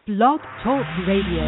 Blog Talk Radio.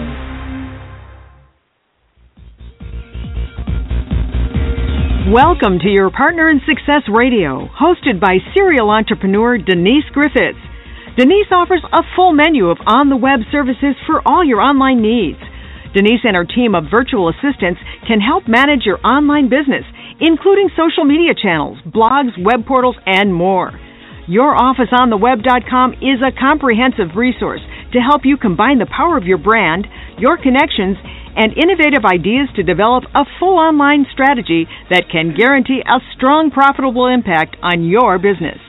Welcome to your Partner in Success Radio, hosted by serial entrepreneur Denise Griffiths. Denise offers a full menu of on-the-web services for all your online needs. Denise and her team of virtual assistants can help manage your online business, including social media channels, blogs, web portals, and more. YourOfficeOnTheWeb.com is a comprehensive resource to help you combine the power of your brand, your connections, and innovative ideas to develop a full online strategy that can guarantee a strong, profitable impact on your business.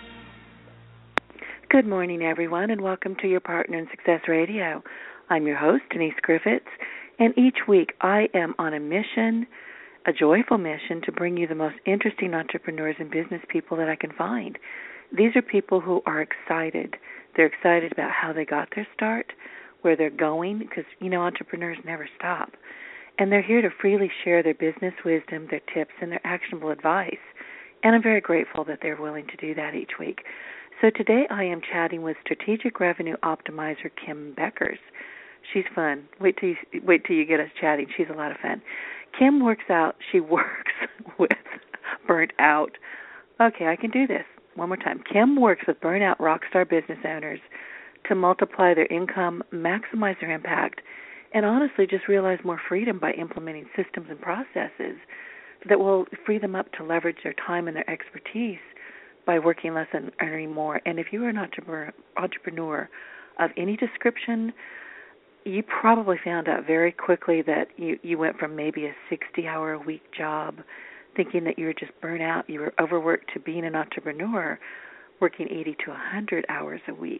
Good morning, everyone, and welcome to your Partner in Success Radio. I'm your host, Denise Griffiths, and each week I am on a mission, a joyful mission, to bring you the most interesting entrepreneurs and business people that I can find. These are people who are excited. They're excited about how they got their start, where they're going, because, entrepreneurs never stop. And they're here to freely share their business wisdom, their tips, and their actionable advice. And I'm very grateful that they're willing to do that each week. So today I am chatting with Strategic Revenue Optimizer Kim Beckers. She's fun. Wait till you get us chatting. She's a lot of fun. Kim works with burnt out. Okay, I can do this. One more time. Kim works with burnout rockstar business owners to multiply their income, maximize their impact, and honestly just realize more freedom by implementing systems and processes that will free them up to leverage their time and their expertise by working less and earning more. And if you are an entrepreneur of any description, you probably found out very quickly that you went from maybe a 60-hour-a-week job thinking that you were just burnt out, you were overworked, to being an entrepreneur working 80 to 100 hours a week.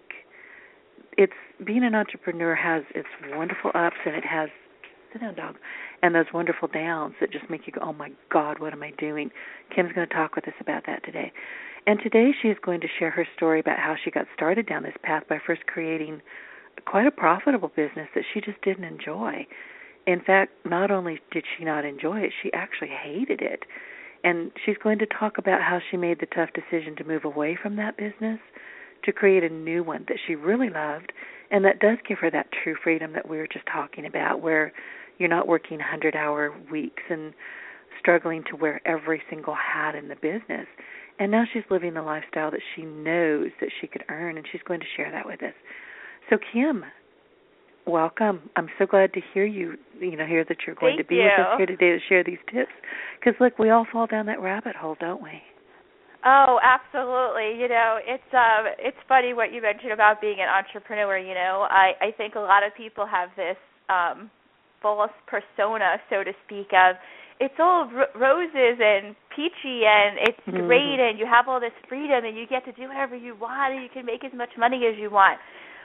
Being an entrepreneur has its wonderful ups, and it has, sit down, dog, and those wonderful downs that just make you go, oh my God, what am I doing? Kim's going to talk with us about that today. And today she is going to share her story about how she got started down this path by first creating quite a profitable business that she just didn't enjoy. In fact, not only did she not enjoy it, she actually hated it. And she's going to talk about how she made the tough decision to move away from that business to create a new one that she really loved, and that does give her that true freedom that we were just talking about, where you're not working 100-hour weeks and struggling to wear every single hat in the business. And now she's living the lifestyle that she knows that she could earn, and she's going to share that with us. So, Kim, welcome. I'm so glad to hear you, hear that you're going to be with us here today to share these tips. Because, look, we all fall down that rabbit hole, don't we? Oh, absolutely. It's funny what you mentioned about being an entrepreneur. I think a lot of people have this false persona, so to speak, of it's all roses and peachy and it's great and you have all this freedom and you get to do whatever you want and you can make as much money as you want.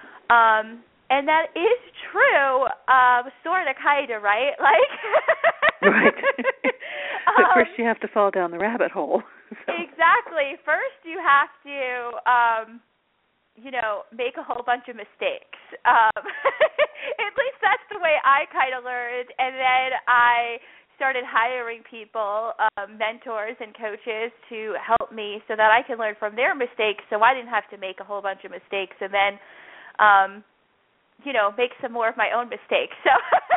And that is true, sort of, kind of, right? Right. But first you have to fall down the rabbit hole. So. Exactly. First you have to, make a whole bunch of mistakes. At least that's the way I kind of learned. And then I started hiring people, mentors and coaches to help me so that I can learn from their mistakes so I didn't have to make a whole bunch of mistakes. And then make some more of my own mistakes. So,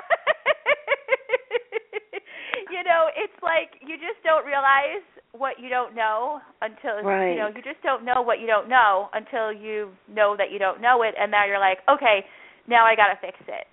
it's like you just don't realize what you don't know until, right. You just don't know what you don't know until you know that you don't know it, and now you're like, okay, now I got to fix it.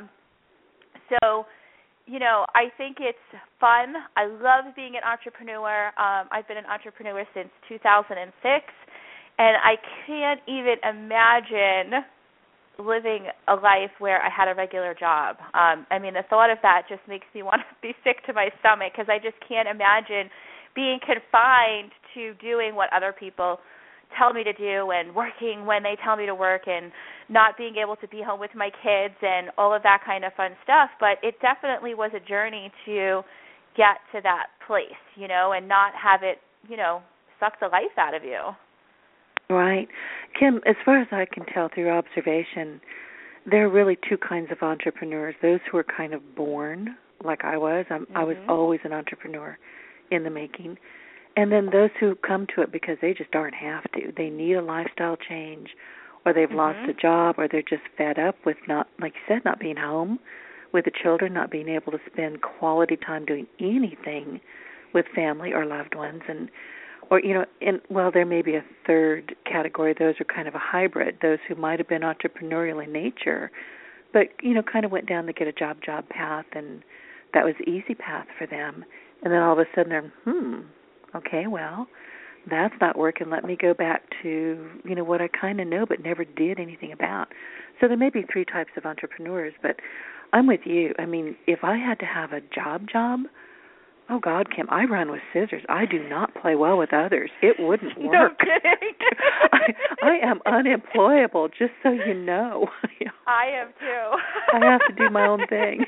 I think it's fun. I love being an entrepreneur. I've been an entrepreneur since 2006, and I can't even imagine living a life where I had a regular job. The thought of that just makes me want to be sick to my stomach because I just can't imagine being confined to doing what other people tell me to do and working when they tell me to work and not being able to be home with my kids and all of that kind of fun stuff. But it definitely was a journey to get to that place, and not have it, suck the life out of you. Right. Kim, as far as I can tell through observation, there are really two kinds of entrepreneurs. Those who are kind of born, like I was. I was always an entrepreneur in the making. And then those who come to it because they just darn have to. They need a lifestyle change, or they've lost a job, or they're just fed up with not, like you said, not being home with the children, not being able to spend quality time doing anything with family or loved ones. Or, there may be a third category. Those are kind of a hybrid, those who might have been entrepreneurial in nature, but, kind of went down the get a job path, and that was the easy path for them. And then all of a sudden they're, okay, well, that's not working. Let me go back to, what I kind of know but never did anything about. So there may be three types of entrepreneurs, but I'm with you. I mean, if I had to have a job, oh, God, Kim, I run with scissors. I do not play well with others. It wouldn't work. No kidding. I am unemployable, just so you know. I am, too. I have to do my own thing.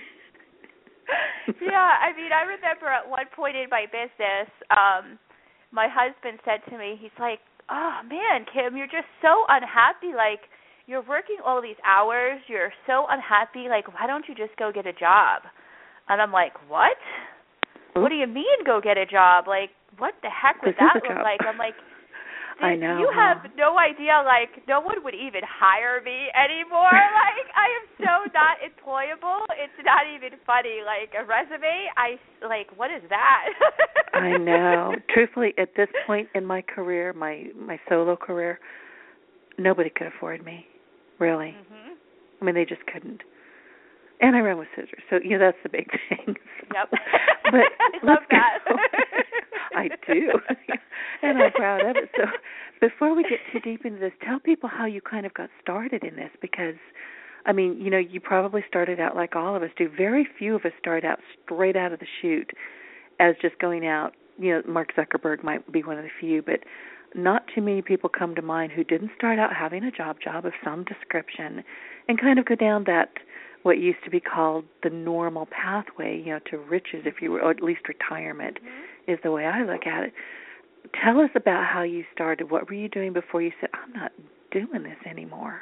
Yeah, I mean, I remember at one point in my business, my husband said to me, he's like, oh, man, Kim, you're just so unhappy. Like, you're working all these hours. You're so unhappy. Like, why don't you just go get a job? And I'm like, what? What do you mean go get a job? Like, what the heck would that look like? I'm like, I know. You have no idea. Like, no one would even hire me anymore. Like, I am so not employable. It's not even funny. Like, a resume, what is that? I know. Truthfully, at this point in my career, my solo career, nobody could afford me, really. I mean, they just couldn't. And I run with scissors, so that's the big thing. Yep. But I love that. I do, and I'm proud of it. So before we get too deep into this, tell people how you kind of got started in this, because, I mean, you probably started out like all of us do. Very few of us start out straight out of the chute as just going out. Mark Zuckerberg might be one of the few, but not too many people come to mind who didn't start out having a job of some description and kind of go down that what used to be called the normal pathway, to riches, if you were, or at least retirement, is the way I look at it. Tell us about how you started. What were you doing before you said, I'm not doing this anymore?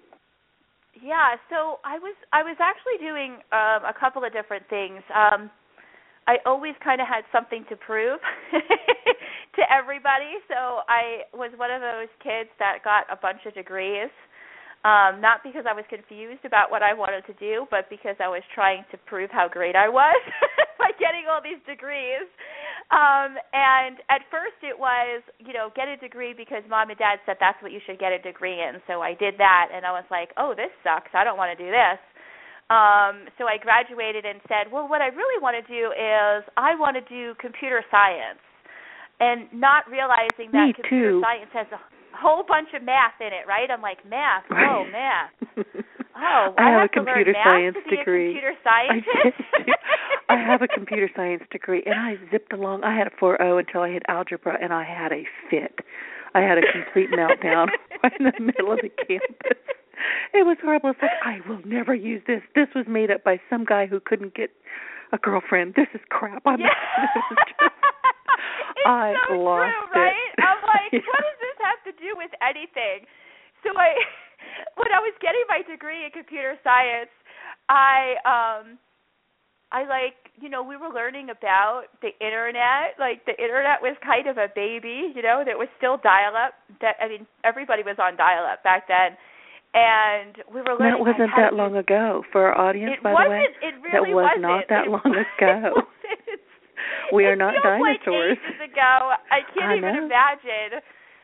Yeah, so I was actually doing a couple of different things. I always kind of had something to prove to everybody, so I was one of those kids that got a bunch of degrees. Not because I was confused about what I wanted to do, but because I was trying to prove how great I was by getting all these degrees. And at first it was, get a degree because mom and dad said that's what you should get a degree in. So I did that, and I was like, oh, this sucks. I don't want to do this. So I graduated and said, well, what I really want to do is I want to do computer science, and not realizing that computer science has a whole bunch of math in it, right? I'm like, math? Oh, math. Oh, I have a computer science degree. Computer scientist? I have a computer science degree, and I zipped along. I had a 4.0 until I hit algebra, and I had a fit. I had a complete meltdown right in the middle of the campus. It was horrible. It's like, I will never use this. This was made up by some guy who couldn't get a girlfriend. This is crap. I so lost true, right? it. I'm like, what does this have to do with anything? So when I was getting my degree in computer science, we were learning about the internet. Like, the internet was kind of a baby, there was still dial-up. Everybody was on dial-up back then. And we were learning. That wasn't that long ago for our audience, by the way. It really wasn't. That was not that long ago. We are not dinosaurs. Like ages ago. I can't even imagine.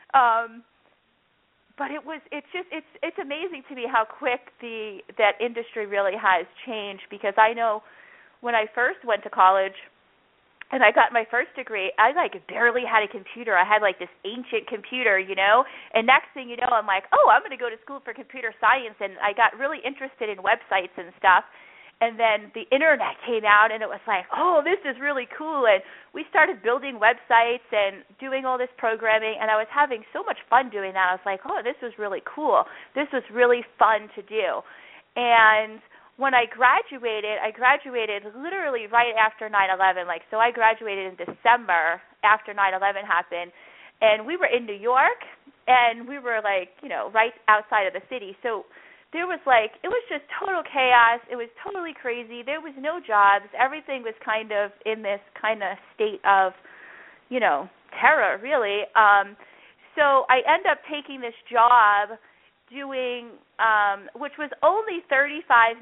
But it's amazing to me how quick that industry really has changed, because I know when I first went to college and I got my first degree, I barely had a computer. I had this ancient computer, and next thing you know, I'm like, oh, I'm going to go to school for computer science, and I got really interested in websites and stuff. And then the internet came out, and it was like, oh, this is really cool. And we started building websites and doing all this programming, and I was having so much fun doing that. I was like, oh, this was really cool. This was really fun to do. And when I graduated literally right after 9/11. So I graduated in December after 9/11 happened, and we were in New York, and we were right outside of the city. So there was it was just total chaos. It was totally crazy. There was no jobs. Everything was kind of in this kind of state of, terror, really. So I end up taking this job doing, which was only 35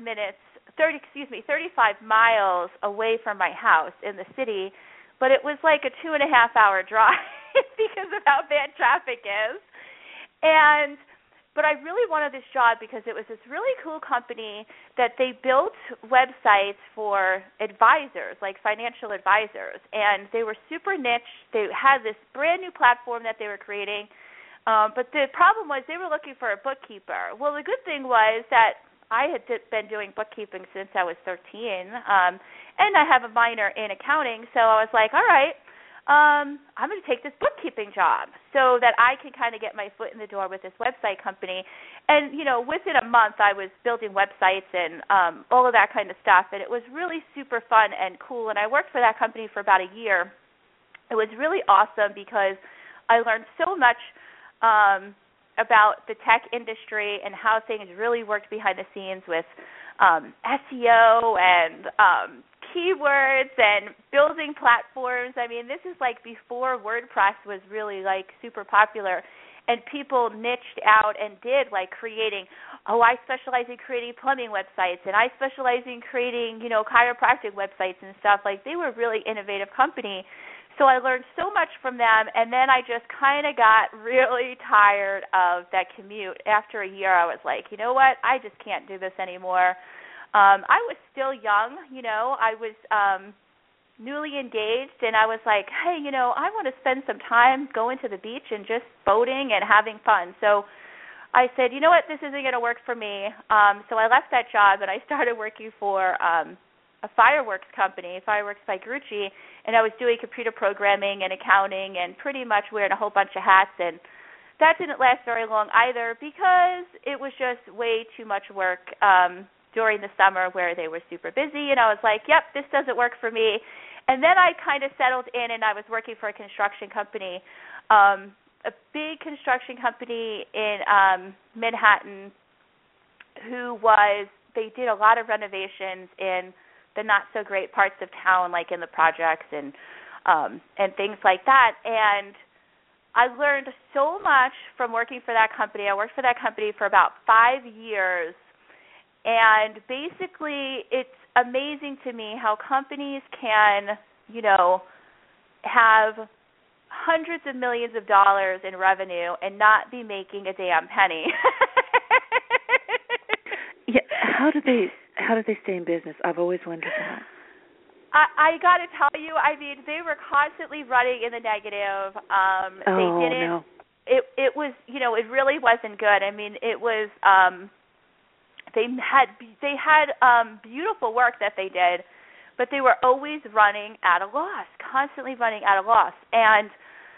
miles away from my house in the city, but it was like a 2.5-hour drive because of how bad traffic is. But I really wanted this job because it was this really cool company that they built websites for advisors, like financial advisors, and they were super niche. They had this brand new platform that they were creating, but the problem was they were looking for a bookkeeper. Well, the good thing was that I had been doing bookkeeping since I was 13, and I have a minor in accounting, so I was like, all right, I'm going to take this bookkeeping job so that I can kind of get my foot in the door with this website company. And, within a month I was building websites and all of that kind of stuff, and it was really super fun and cool. And I worked for that company for about a year. It was really awesome because I learned so much about the tech industry and how things really worked behind the scenes with SEO and keywords and building platforms. I mean, this is like before WordPress was really like super popular, and people niched out and did like creating, I specialize in creating plumbing websites, and I specialize in creating, chiropractic websites and stuff. Like, they were a really innovative company. So I learned so much from them, and then I just kind of got really tired of that commute. After a year, I was like, you know what, I just can't do this anymore. I was still young, I was newly engaged, and I was like, hey, I want to spend some time going to the beach and just boating and having fun. So I said, you know what, this isn't going to work for me. So I left that job, and I started working for a fireworks company, Fireworks by Grucci, and I was doing computer programming and accounting and pretty much wearing a whole bunch of hats, and that didn't last very long either because it was just way too much work during the summer where they were super busy, and I was like, yep, this doesn't work for me. And then I kind of settled in, and I was working for a construction company, a big construction company in Manhattan they did a lot of renovations in the not-so-great parts of town, like in the projects and things like that. And I learned so much from working for that company. I worked for that company for about 5 years. And basically, it's amazing to me how companies can, have hundreds of millions of dollars in revenue and not be making a damn penny. Yeah, how do they stay in business? I've always wondered that. I got to tell you, I mean, they were constantly running in the negative. They didn't. No. It was, it really wasn't good. I mean, it was. They had beautiful work that they did, but they were always running at a loss, constantly running at a loss. And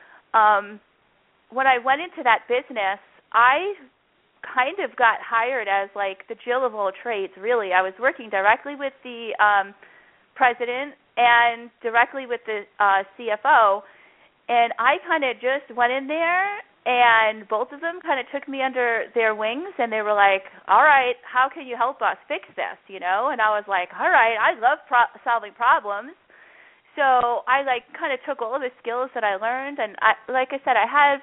when I went into that business, I kind of got hired as like the Jill of all trades, really. I was working directly with the president and directly with the CFO, and I kind of just went in there, and both of them kind of took me under their wings, and they were like, all right, how can you help us fix this, And I was like, all right, I love solving problems. So I kind of took all of the skills that I learned, and like I said, I have,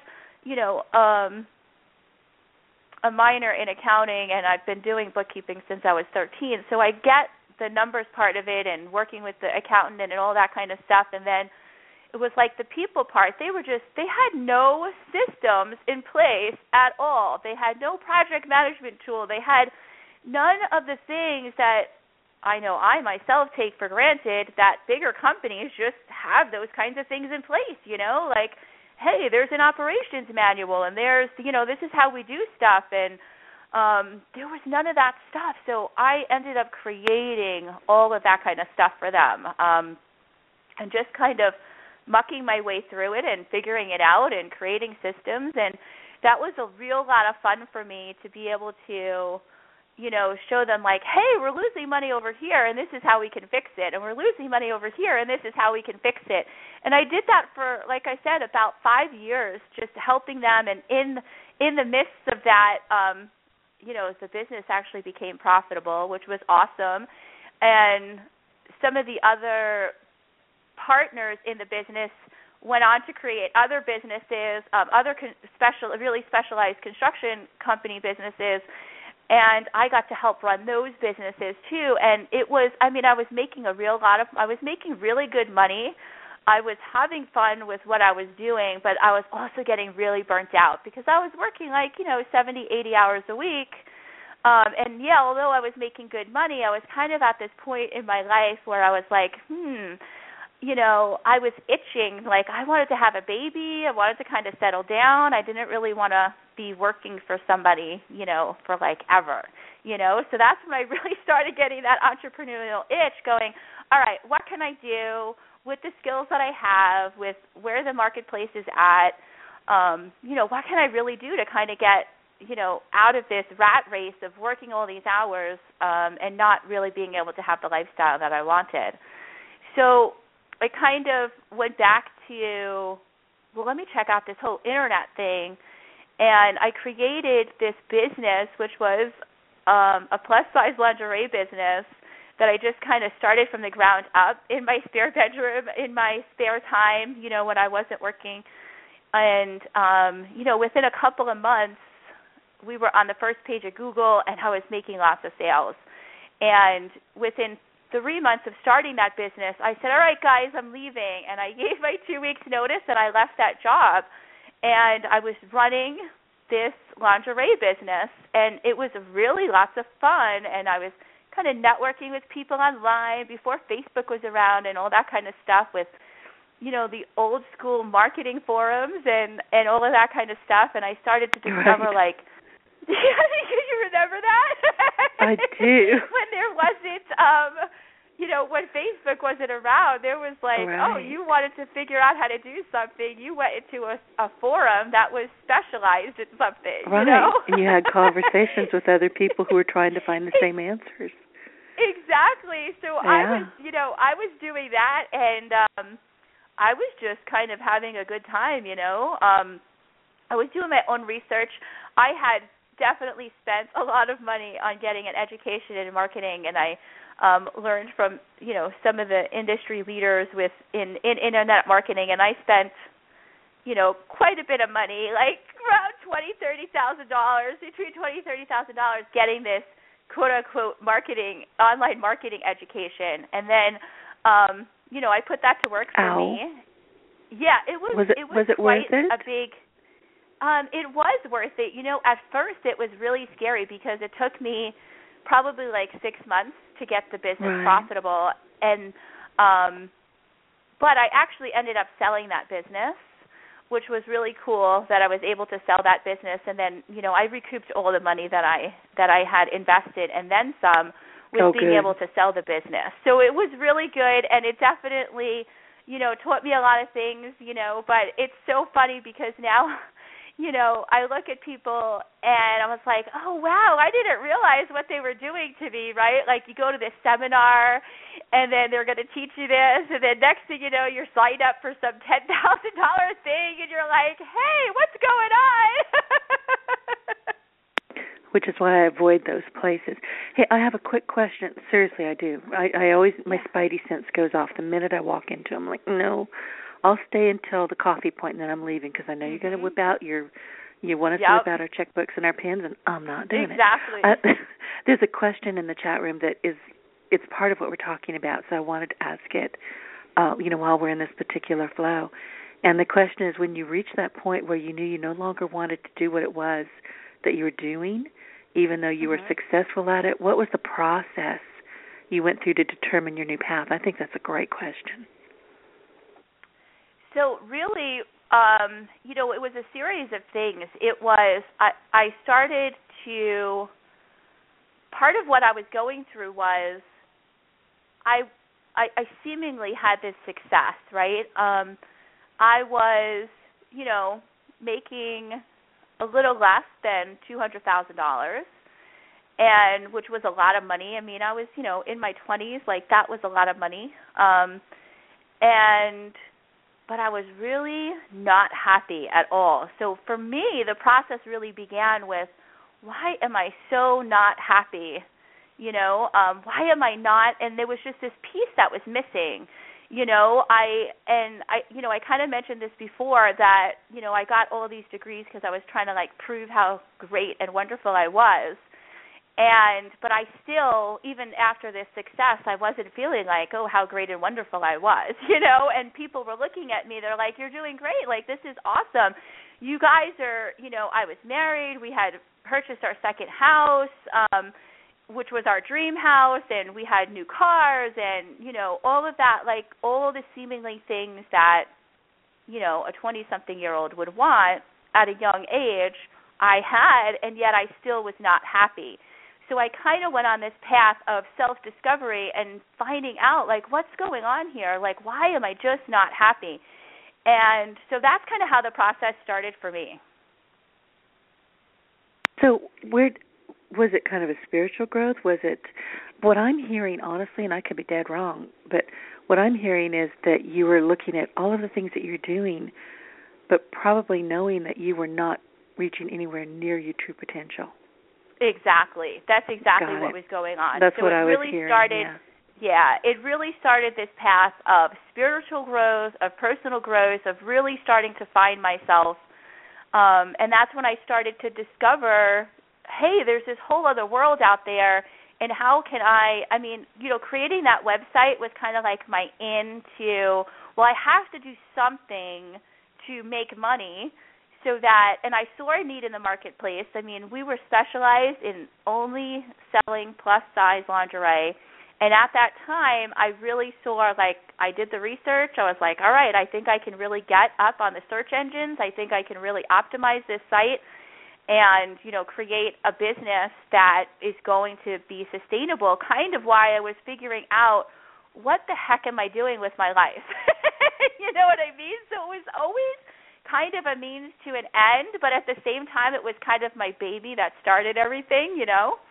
a minor in accounting, and I've been doing bookkeeping since I was 13, so I get the numbers part of it and working with the accountant and all that kind of stuff. And then it was like the people part. They had no systems in place at all. They had no project management tool. They had none of the things that I know I myself take for granted that bigger companies just have those kinds of things in place, like, hey, there's an operations manual, and there's, this is how we do stuff, and there was none of that stuff. So I ended up creating all of that kind of stuff for them, and just kind of mucking my way through it and figuring it out and creating systems. And that was a real lot of fun for me to be able to, show them like, hey, we're losing money over here, and this is how we can fix it. And we're losing money over here, and this is how we can fix it. And I did that for, like I said, about 5 years, just helping them. And in the midst of that, the business actually became profitable, which was awesome. And some of the other partners in the business went on to create other businesses, really specialized construction company businesses, and I got to help run those businesses too. And it was, I was making really good money. I was having fun with what I was doing, but I was also getting really burnt out because I was working 70, 80 hours a week. And yeah, although I was making good money, I was kind of at this point in my life where I was like, I was itching. Like, I wanted to have a baby. I wanted to kind of settle down. I didn't really want to be working for somebody, for ever, So that's when I really started getting that entrepreneurial itch going, all right, what can I do with the skills that I have, with where the marketplace is at? What can I really do to kind of get out of this rat race of working all these hours and not really being able to have the lifestyle that I wanted. So I kind of went back to, let me check out this whole internet thing, and I created this business, which was a plus-size lingerie business that I just kind of started from the ground up in my spare bedroom, in my spare time, when I wasn't working. And, within a couple of months, we were on the first page of Google, and I was making lots of sales. And within 3 months of starting that business, I said, all right, guys, I'm leaving. And I gave my 2 weeks notice, and I left that job. And I was running this lingerie business, and it was really lots of fun. And I was kind of networking with people online before Facebook was around and all that kind of stuff with, the old school marketing forums and all of that kind of stuff. And I started to discover, do you remember that? I do. When there wasn't, when Facebook wasn't around, there was you wanted to figure out how to do something, you went into a forum that was specialized in something, right. And you had conversations with other people who were trying to find the same answers. Exactly. So yeah. I was doing that, and I was just kind of having a good time, I was doing my own research. I had definitely spent a lot of money on getting an education in marketing, and I learned from some of the industry leaders in internet marketing, and I spent quite a bit of money, around $20,000-$30,000, between $20,000-$30,000, getting this quote unquote online marketing education, and then I put that to work for me. Yeah, it was. Was it quite worth it? A big. It was worth it. At first it was really scary because it took me probably 6 months to get the business profitable, and but I actually ended up selling that business, which was really cool that I was able to sell that business, and then I recouped all the money that I had invested and then some with being able to sell the business. So it was really good, and it definitely taught me a lot of things, but it's so funny because now I look at people and I was like, oh, wow, I didn't realize what they were doing to me, right? You go to this seminar and then they're going to teach you this, and then next thing you know, you're signed up for some $10,000 thing and you're like, hey, what's going on? Which is why I avoid those places. Hey, I have a quick question. Seriously, I do. I always, my spidey sense goes off the minute I walk into them. I'm like, no. I'll stay until the coffee point, and then I'm leaving because I know you're going to whip out you want us to whip out our checkbooks and our pens, and I'm not doing it. Exactly. There's a question in the chat room that it's part of what we're talking about, so I wanted to ask it, while we're in this particular flow. And the question is, when you reach that point where you knew you no longer wanted to do what it was that you were doing, even though you were successful at it, what was the process you went through to determine your new path? I think that's a great question. So really, it was a series of things. It was, I started to, part of what I was going through was I seemingly had this success, right? I was, making a little less than $200,000, and which was a lot of money. I mean, I was, in my 20s, that was a lot of money. But I was really not happy at all. So for me, the process really began with, why am I so not happy? Why am I not? And there was just this piece that was missing. I kind of mentioned this before that, I got all these degrees because I was trying to prove how great and wonderful I was. But I still, even after this success, I wasn't feeling like, oh, how great and wonderful I was, and people were looking at me. They're like, you're doing great. This is awesome. You guys are, I was married. We had purchased our second house, which was our dream house, and we had new cars and, all of that, all the seemingly things that, a 20-something-year-old would want at a young age, I had, and yet I still was not happy. So I kind of went on this path of self-discovery and finding out, what's going on here? Why am I just not happy? And so that's kind of how the process started for me. So was it kind of a spiritual growth? Was it, what I'm hearing, honestly, and I could be dead wrong, but what I'm hearing is that you were looking at all of the things that you're doing, but probably knowing that you were not reaching anywhere near your true potential. Exactly. That's exactly what was going on. That's so what I was hearing. It really started this path of spiritual growth, of personal growth, of really starting to find myself. And that's when I started to discover, hey, there's this whole other world out there, and how can creating that website was kind of my into, I have to do something to make money. So that, and I saw a need in the marketplace. We were specialized in only selling plus-size lingerie. And at that time, I really saw, I did the research. I was like, all right, I think I can really get up on the search engines. I think I can really optimize this site and, create a business that is going to be sustainable, kind of why I was figuring out what the heck am I doing with my life? You know what I mean? So it was always kind of a means to an end, but at the same time, it was kind of my baby that started everything,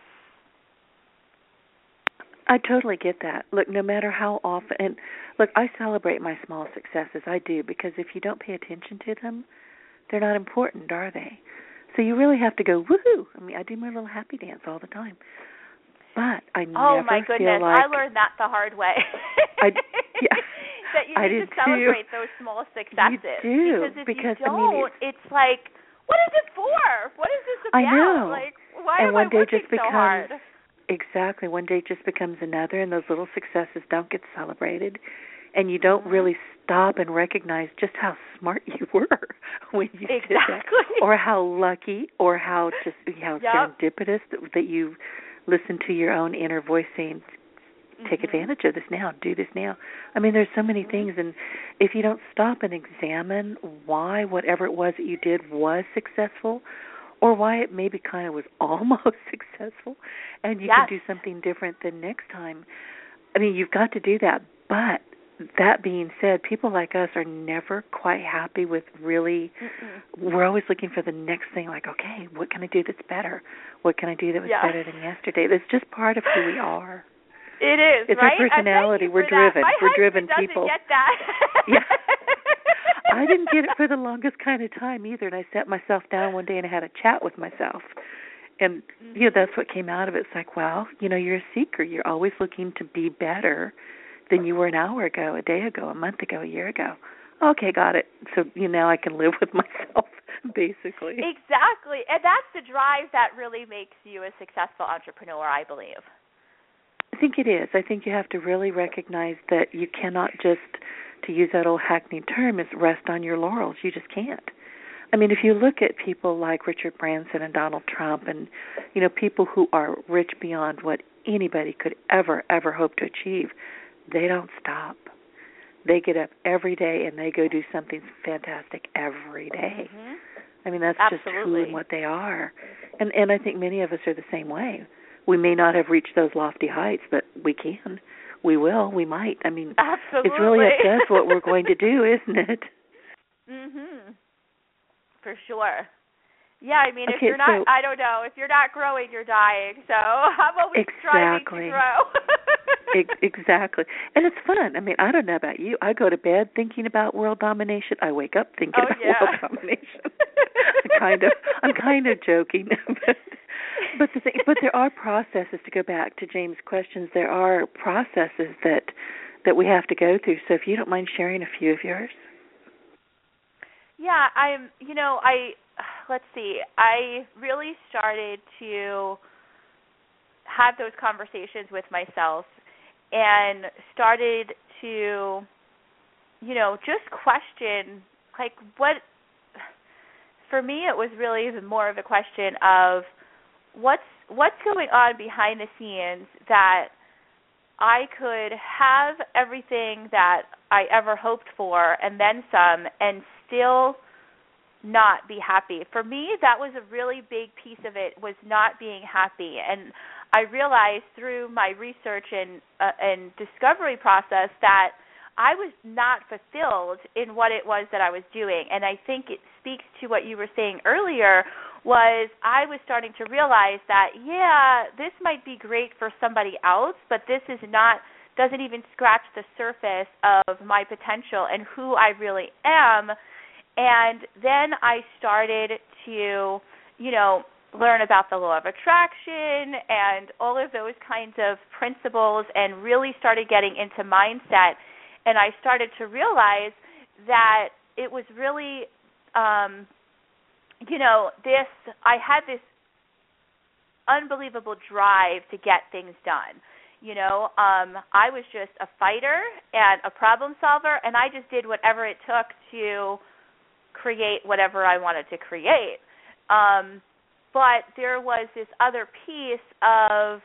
I totally get that. Look, no matter how often, and look, I celebrate my small successes. I do, because if you don't pay attention to them, they're not important, are they? So you really have to go, woohoo. I do my little happy dance all the time. But I never feel like... Oh, my goodness. I learned that the hard way. That you need to celebrate those small successes. You do. Because if you don't, it's like, what is it for? What is this about? I know. Why am I working so hard? Exactly. One day just becomes another, and those little successes don't get celebrated. And you don't really stop and recognize just how smart you were when you did that. Or how lucky, or how serendipitous that you listened to your own inner voice saying, take advantage of this now, do this now. There's so many things, and if you don't stop and examine why whatever it was that you did was successful, or why it maybe kind of was almost successful, and you can do something different the next time, you've got to do that. But that being said, people like us are never quite happy with really, we're always looking for the next thing, okay, what can I do that's better? What can I do that was better than yesterday? That's just part of who we are. It is, it's right? Our personality. We're driven. We're driven people. Get that. I didn't get it for the longest kind of time either, and I sat myself down one day and I had a chat with myself. And, that's what came out of it. It's like, you're a seeker. You're always looking to be better than you were an hour ago, a day ago, a month ago, a year ago. Okay, got it. So, now I can live with myself, basically. Exactly. And that's the drive that really makes you a successful entrepreneur, I believe. I think it is. I think you have to really recognize that you cannot just, to use that old hackneyed term, is rest on your laurels. You just can't. If you look at people like Richard Branson and Donald Trump and, people who are rich beyond what anybody could ever hope to achieve, they don't stop. They get up every day and they go do something fantastic every day. That's Absolutely. just who and what they are. And I think many of us are the same way. We may not have reached those lofty heights, but we can. We will. We might. Absolutely. It's really up to us what we're going to do, isn't it? For sure. Yeah, if you're not, I don't know, if you're not growing, you're dying. So I'm always striving to grow. Exactly. And it's fun. I don't know about you. I go to bed thinking about world domination. I wake up thinking about world domination. I'm kind of joking. But there are processes, to go back to James' questions, there are processes that that we have to go through. So if you don't mind sharing a few of yours. Yeah, let's see. I really started to have those conversations with myself and started to, just question, like, for me it was really more of a question of what's going on behind the scenes that I could have everything that I ever hoped for and then some and still not be happy. For me, that was a really big piece of it, was not being happy. And I realized through my research and discovery process that I was not fulfilled in what it was that I was doing. And I think it speaks to what you were saying earlier, was I was starting to realize that, this might be great for somebody else, but this doesn't even scratch the surface of my potential and who I really am. And then I started to, learn about the law of attraction and all of those kinds of principles and really started getting into mindset. And I started to realize that it was really, I had this unbelievable drive to get things done. I was just a fighter and a problem solver, and I just did whatever it took to create whatever I wanted to create. But there was this other piece of,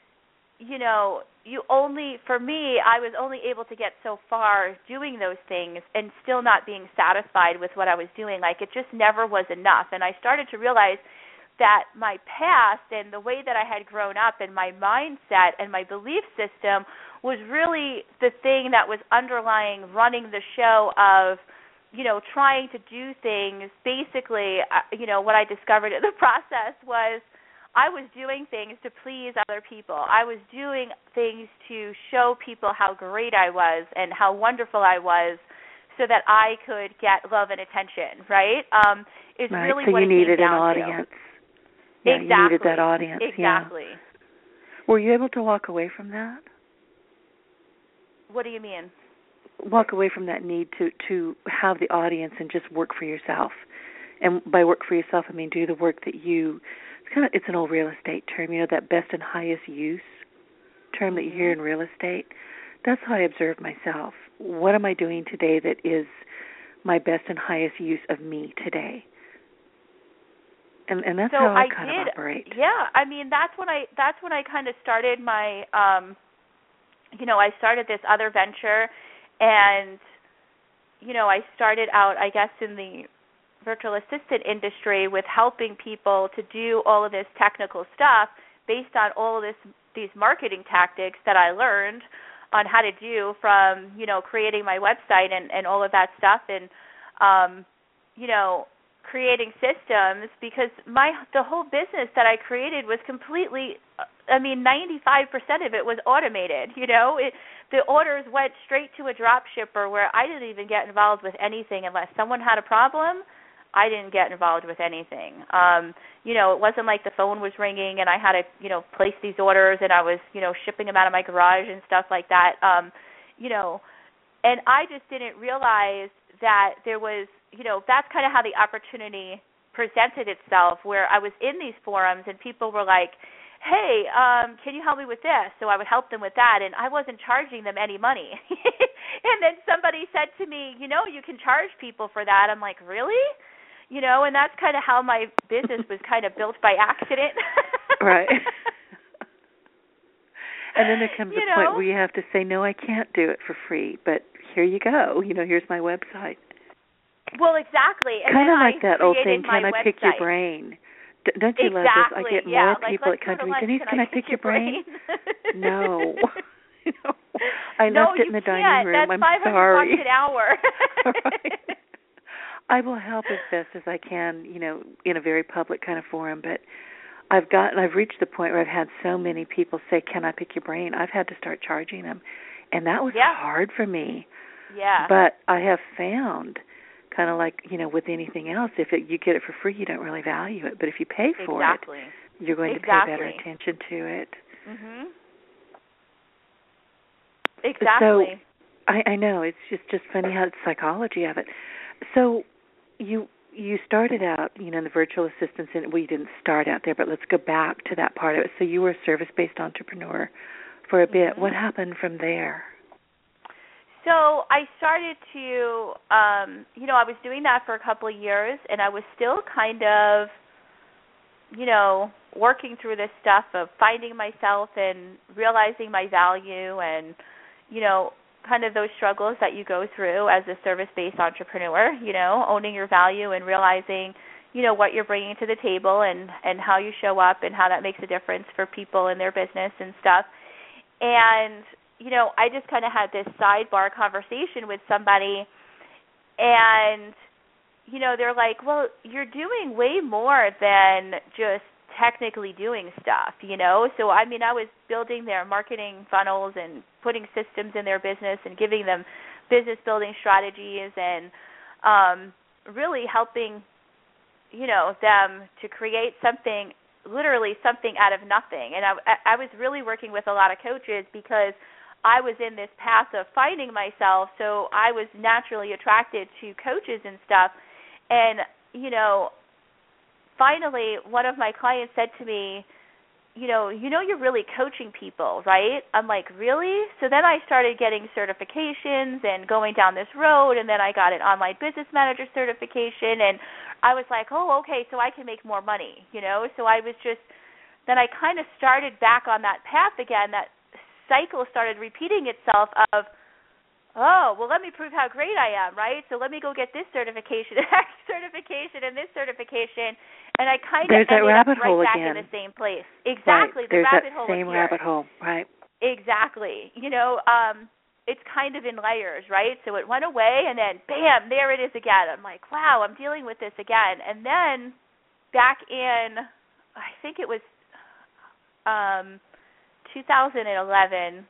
for me, I was only able to get so far doing those things and still not being satisfied with what I was doing. Like, it just never was enough. And I started to realize that my past and the way that I had grown up and my mindset and my belief system was really the thing that was underlying running the show of, trying to do things. Basically, what I discovered in the process was I was doing things to please other people. I was doing things to show people how great I was and how wonderful I was so that I could get love and attention, right? It's right. really so what you it needed came an down audience. To. Yeah, Exactly. You needed that audience. Exactly. Yeah. Were you able to walk away from that? What do you mean? Walk away from that need to have the audience and just work for yourself. And by work for yourself, I mean do the work that it's an old real estate term, that best and highest use term that you hear in real estate. That's how I observe myself. What am I doing today that is my best and highest use of me today? And that's how I kind of operate. Yeah, I mean that's when I kind of started my I started this other venture, and I started out, I guess, in the virtual assistant industry with helping people to do all of this technical stuff based on all of these marketing tactics that I learned on how to do from, creating my website and all of that stuff and, creating systems, because the whole business that I created was completely, 95% of it was automated, the orders went straight to a drop shipper where I didn't even get involved with anything unless someone had a problem. I didn't get involved with anything. It wasn't like the phone was ringing and I had to, place these orders and I was, shipping them out of my garage and stuff like that. And I just didn't realize that there was, that's kind of how the opportunity presented itself, where I was in these forums and people were like, hey, can you help me with this? So I would help them with that, and I wasn't charging them any money. And then somebody said to me, you can charge people for that. I'm like, really? And that's kind of how my business was kind of built by accident. Right. And then there comes a point where you have to say, no, I can't do it for free, but here you go. Here's my website. Well, exactly. And kind of like that old thing, can I pick your website. brain? Don't you love this? I get more people that come to me, Denise, can I pick your brain? No. I left it in the dining room. That's I'm sorry. $500 an hour. Right. I will help as best as I can, in a very public kind of forum, but I've reached the point where I've had so many people say, can I pick your brain? I've had to start charging them. And that was hard for me. Yeah. But I have found, kind of like, with anything else, you get it for free, you don't really value it. But if you pay for it, you're going to pay better attention to it. Mhm. Exactly. I know. It's just funny how the psychology of it. So you started out, in the virtual assistants, and we didn't start out there, but let's go back to that part of it. So you were a service-based entrepreneur for a bit. What happened from there? So I started to, I was doing that for a couple of years, and I was still kind of, working through this stuff of finding myself and realizing my value and, kind of those struggles that you go through as a service-based entrepreneur, owning your value and realizing, what you're bringing to the table and how you show up and how that makes a difference for people in their business and stuff. And, I just kind of had this sidebar conversation with somebody, and, they're like, well, you're doing way more than just technically doing stuff, So, I was building their marketing funnels and putting systems in their business and giving them business building strategies and really helping, them to create something, literally something out of nothing. And I was really working with a lot of coaches because I was in this path of finding myself, so I was naturally attracted to coaches and stuff. And, finally, one of my clients said to me, you're really coaching people, right? I'm like, really? So then I started getting certifications and going down this road, and then I got an online business manager certification, and I was like, oh, okay, so I can make more money, So I was then I kind of started back on that path again. That cycle started repeating itself of, oh, well, let me prove how great I am, right? So let me go get this certification, that certification, and this certification, and I kind of ended up right back in the same place. Exactly, right. The rabbit hole. There's that same rabbit hole, right? Exactly. It's kind of in layers, right? So it went away, and then, bam, there it is again. I'm like, wow, I'm dealing with this again. And then back in, I think it was 2011,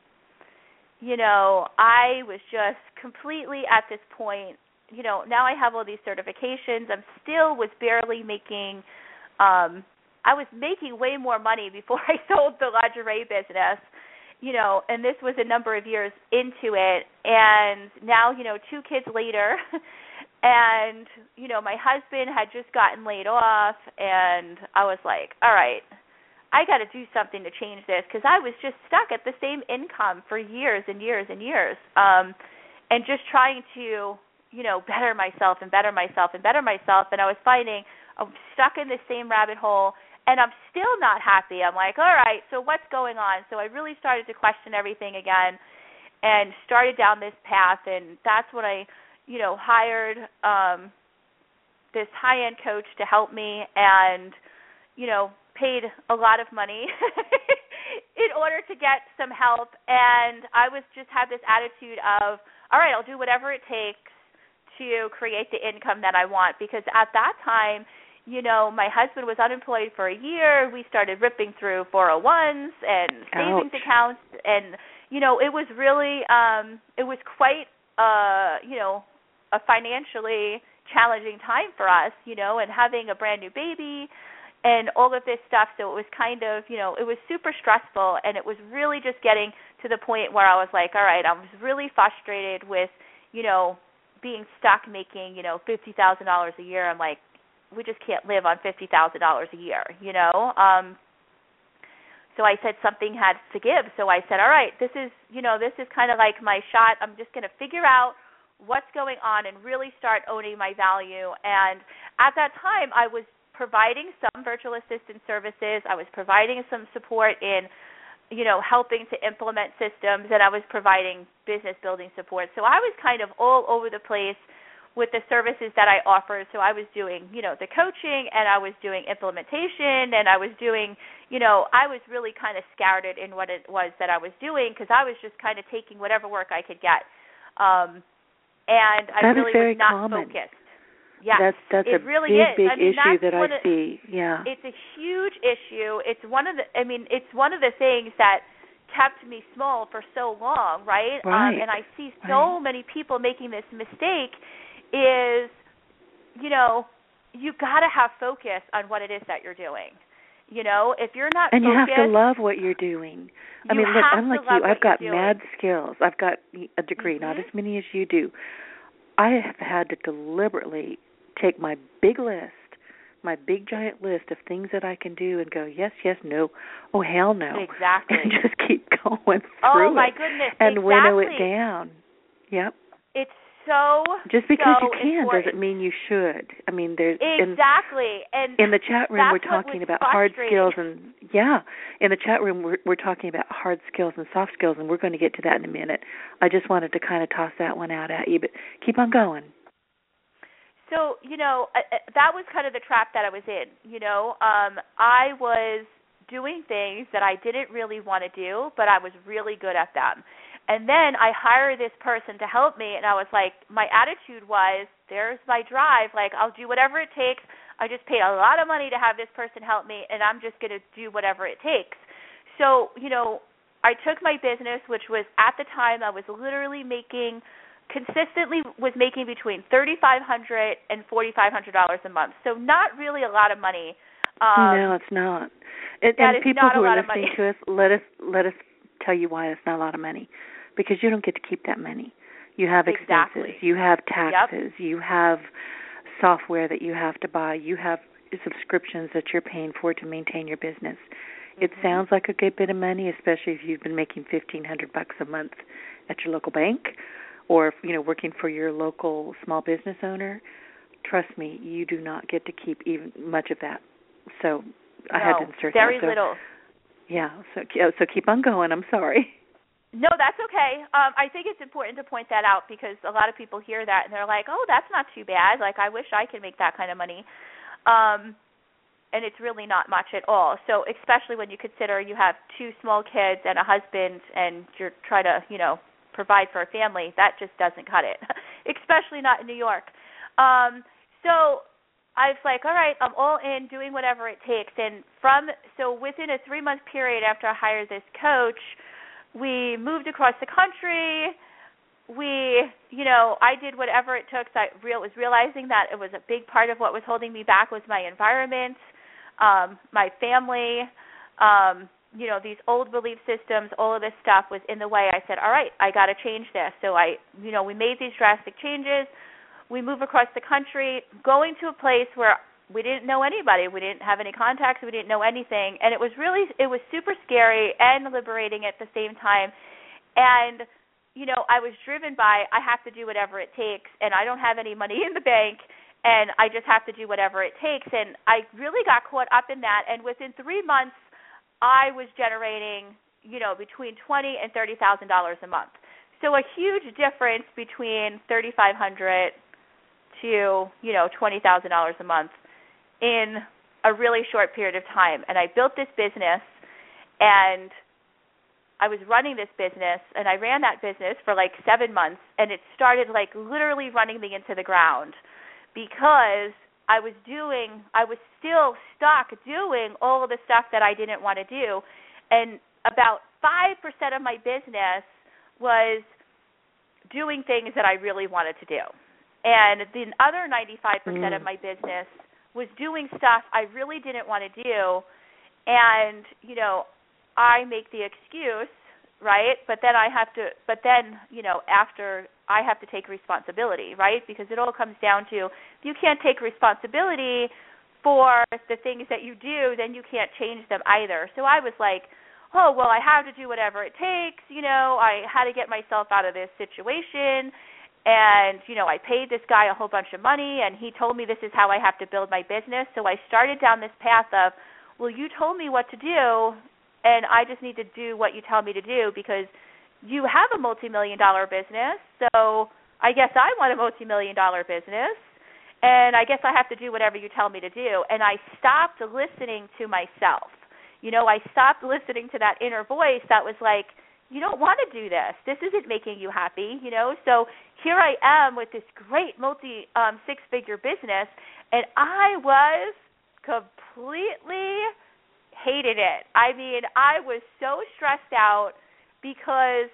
I was just completely at this point, now I have all these certifications. Was barely making, I was making way more money before I sold the lingerie business, and this was a number of years into it. And now, 2 kids later, and, my husband had just gotten laid off, and I was like, all right, I got to do something to change this, because I was just stuck at the same income for years and years and years, and just trying to, better myself and better myself and better myself. And I was finding I'm stuck in the same rabbit hole, and I'm still not happy. I'm like, all right, so what's going on? So I really started to question everything again and started down this path, and that's when I, hired this high-end coach to help me and, paid a lot of money in order to get some help. And I just had this attitude of, all right, I'll do whatever it takes to create the income that I want, because at that time, my husband was unemployed for a year. We started ripping through 401s and savings accounts, and it was really it was quite a financially challenging time for us, and having a brand new baby and all of this stuff. So it was kind of, it was super stressful, and it was really just getting to the point where I was like, all right, I was really frustrated with, being stuck making, $50,000 a year. I'm like, we just can't live on $50,000 a year, So I said something had to give. So I said, all right, this is kind of like my shot. I'm just going to figure out what's going on and really start owning my value. And at that time, I was providing some virtual assistant services. I was providing some support in, helping to implement systems, and I was providing business building support. So I was kind of all over the place with the services that I offered. So I was doing, the coaching, and I was doing implementation, and I was doing, I was really kind of scattered in what it was that I was doing, because I was just kind of taking whatever work I could get. And I really was not focused. Yes, that's it a really big is. issue that I see. Yeah, it's a huge issue. It's one of the. It's one of the things that kept me small for so long, right? Right. And I see so many people making this mistake. Is, you got to have focus on what it is that you're doing. You know, if you're not and focused, you have to love what you're doing. I mean, look, I'm like you. I've got mad skills. I've got a degree, not as many as you do. I have had to deliberately take my big list, my big giant list of things that I can do and go, yes, yes, no, oh, hell no. Exactly. And just keep going through Oh, my goodness, and winnow it down. Yep. It's so just because so you can important. doesn't mean you should. I mean, there's exactly. And in the chat room we're talking about hard skills and in the chat room we're talking about hard skills and soft skills, and we're going to get to that in a minute. I just wanted to kind of toss that one out at you, but keep on going. So, you know, that was kind of the trap that I was in. You know, I was doing things that I didn't really want to do, but I was really good at them. And then I hired this person to help me, and I was like, my attitude was, there's my drive. Like, I'll do whatever it takes. I just paid a lot of money to have this person help me, and I'm just going to do whatever it takes. So, you know, I took my business, which was at the time I was literally consistently making between $3,500 and $4,500 a month. So not really a lot of money. No, it's not. And people who are listening to us, let us tell you why it's not a lot of money. Because you don't get to keep that money. You have expenses. You have taxes. Yep. You have software that you have to buy. You have subscriptions that you're paying for to maintain your business. It sounds like a good bit of money, especially if you've been making $1,500 a month at your local bank, or if, you know, working for your local small business owner. Trust me, you do not get to keep even much of that. So I had to insert very that. Little. Yeah. So keep on going. I'm sorry. No, that's okay. I think it's important to point that out because a lot of people hear that and they're like, oh, that's not too bad. Like, I wish I could make that kind of money. And it's really not much at all. So especially when you consider you have 2 small kids and a husband and you're trying to, you know, provide for a family, that just doesn't cut it, especially not in New York. So I was like, all right, I'm all in, doing whatever it takes. And so within a 3-month period after I hired this coach, we moved across the country. I did whatever it took. So I was realizing that it was a big part of what was holding me back was my environment, my family, these old belief systems, all of this stuff was in the way. I said, all right, I got to change this. So we made these drastic changes. We moved across the country, going to a place where we didn't know anybody. We didn't have any contacts. We didn't know anything. And it was super scary and liberating at the same time. And, I was driven by I have to do whatever it takes, and I don't have any money in the bank, and I just have to do whatever it takes. And I really got caught up in that. And within 3 months, I was generating, between $20,000 and $30,000 a month. So a huge difference between $3,500 to, $20,000 a month in a really short period of time. And I built this business, and I was running this business, and I ran that business for like 7 months, and it started like literally running me into the ground because I was still stuck doing all of the stuff that I didn't want to do. And about 5% of my business was doing things that I really wanted to do. And the other 95% of my business was doing stuff I really didn't want to do. And, I make the excuse, right? But then after I have to take responsibility, right? Because it all comes down to if you can't take responsibility for the things that you do, then you can't change them either. So I was like, oh, well, I have to do whatever it takes. I had to get myself out of this situation. And, I paid this guy a whole bunch of money, and he told me this is how I have to build my business. So I started down this path of, well, you told me what to do, and I just need to do what you tell me to do because you have a multi-million-dollar business, so I guess I want a multi-million-dollar business, and I guess I have to do whatever you tell me to do. And I stopped listening to myself. I stopped listening to that inner voice that was like, you don't want to do this. This isn't making you happy, So here I am with this great six-figure business, and I was completely hated it. I mean, I was so stressed out because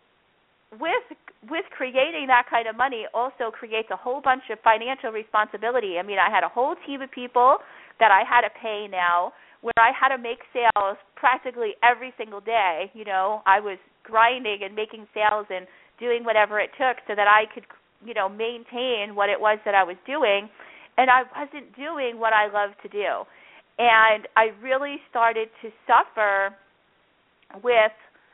with creating that kind of money also creates a whole bunch of financial responsibility. I mean, I had a whole team of people that I had to pay now, where I had to make sales practically every single day. You know, I was grinding and making sales and doing whatever it took so that I could, you know, maintain what it was that I was doing, and I wasn't doing what I love to do. And I really started to suffer with,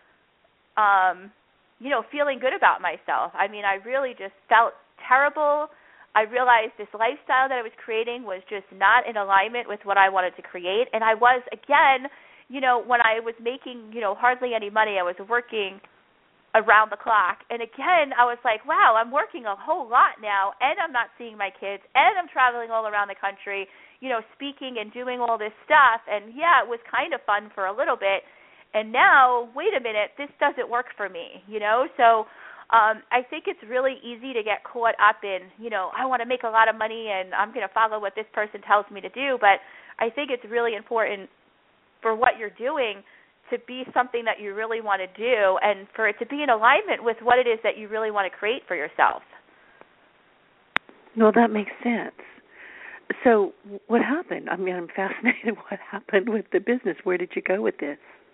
you know, feeling good about myself. I mean, I really just felt terrible. I realized this lifestyle that I was creating was just not in alignment with what I wanted to create. And I was, again, you know, when I was making, you know, hardly any money, I was working around the clock. And again, I was like, wow, I'm working a whole lot now, and I'm not seeing my kids, and I'm traveling all around the country, you know, speaking and doing all this stuff. And yeah, it was kind of fun for a little bit. And now, wait a minute, this doesn't work for me, you know? So I think it's really easy to get caught up in, you know, I want to make a lot of money and I'm going to follow what this person tells me to do. But I think it's really important for what you're doing to be something that you really want to do, and for it to be in alignment with what it is that you really want to create for yourself. Well, that makes sense. So what happened? I mean, I'm fascinated what happened with the business. Where did you go with this?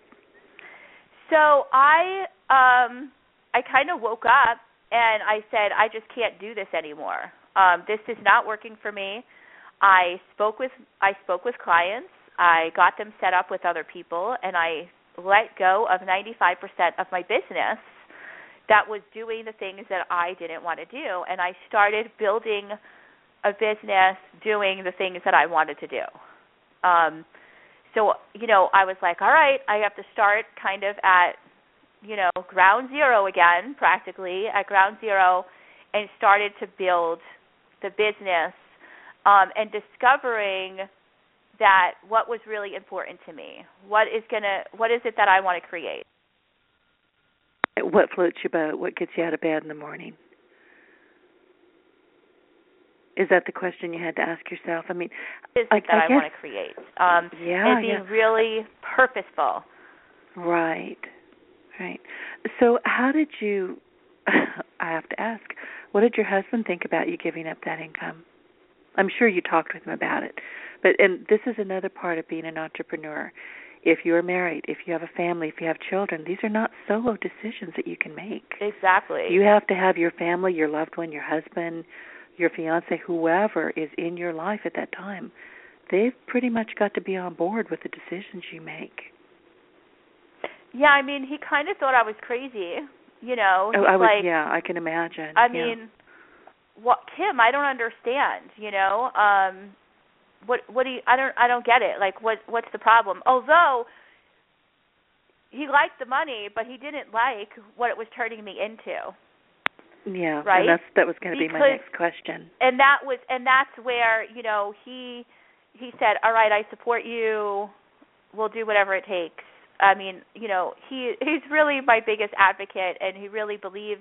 So I kind of woke up and I said, I just can't do this anymore. This is not working for me. I spoke with clients. I got them set up with other people, and I let go of 95% of my business that was doing the things that I didn't want to do, and I started building a business doing the things that I wanted to do. So, you know, I was like, all right, I have to start kind of at, you know, ground zero again, practically at ground zero, and started to build the business and discovering that what was really important to me. What is it that I want to create? What floats your boat? What gets you out of bed in the morning? Is that the question you had to ask yourself? I mean, I want to create. And being really purposeful. Right. So how did you, I have to ask, what did your husband think about you giving up that income? I'm sure you talked with him about it. And this is another part of being an entrepreneur. If you're married, if you have a family, if you have children, these are not solo decisions that you can make. Exactly. You have to have your family, your loved one, your husband, your fiance, whoever is in your life at that time. They've pretty much got to be on board with the decisions you make. Yeah, I mean, he kind of thought I was crazy, you know. I can imagine. I mean, what, Kim, I don't understand, you know. What do you, I don't get it. Like, what's the problem? Although he liked the money, but he didn't like what it was turning me into. Yeah, right. And that was going to be my next question. And that's where, you know, he said, all right, I support you. We'll do whatever it takes. I mean, you know, he's really my biggest advocate, and he really believes